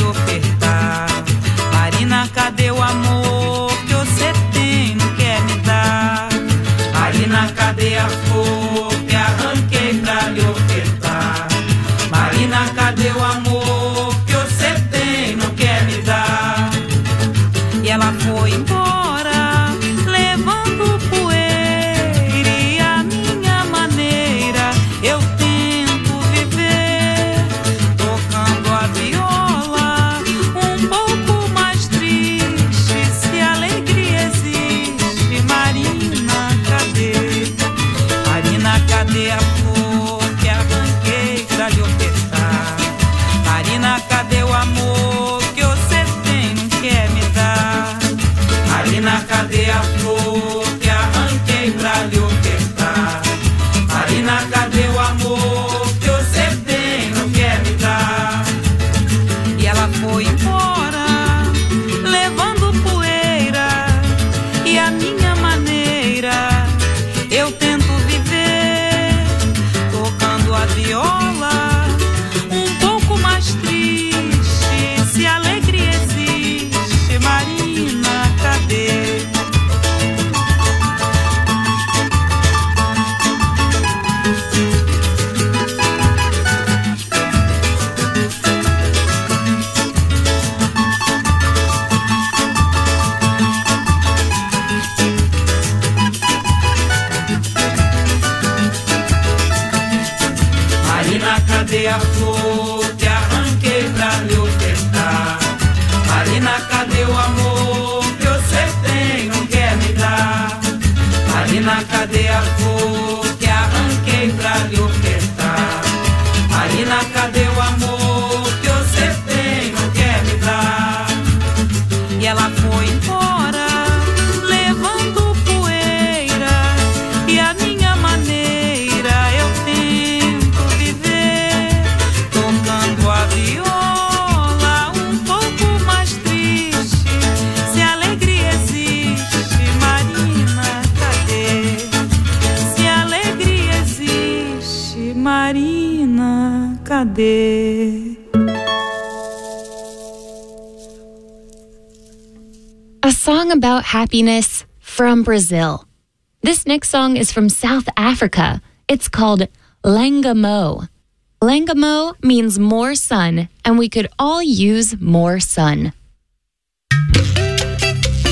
ofertar. Marina, cadê o amor que você tem, não quer me dar? Marina, cadê a flor que arranquei pra lhe ofertar? Marina, cadê o amor que você tem, não quer me dar? E ela foi embora, levando poeira, e a minha maneira eu tento viver, tocando a viola, um pouco mais triste. Se alegria existe, Marina, cadê? Marina, cadê a flor que arranquei pra lhe ofertar? Marina, cadê o amor que você tem, não quer me dar? Marina, cadê a flor que arranquei pra lhe ofertar? Marina, cadê o amor que você tem, não quer me dar? E ela foi embora, levando poeira, e a minha maneira eu tento viver, tocando a viola, um pouco mais triste. Se alegria existe, Marina, cadê? Marina, cadê a flor que arranquei pra lhe ofertar? Marina, cadê o amor que você tem, não quer me dar? Marina, cadê a flor que arranquei pra lhe ofertar? Marina, cadê o amor que você tem, não quer me dar? E ela foi embora, levando poeira, e a minha maneira eu tento viver, tocando a viola, um pouco mais triste. Se alegria existe, Marina, cadê? Se alegria existe, Marina, cadê? A song about happiness from Brazil. This next song is from South Africa. It's called Langamo. Langamo means more sun, and we could all use more sun.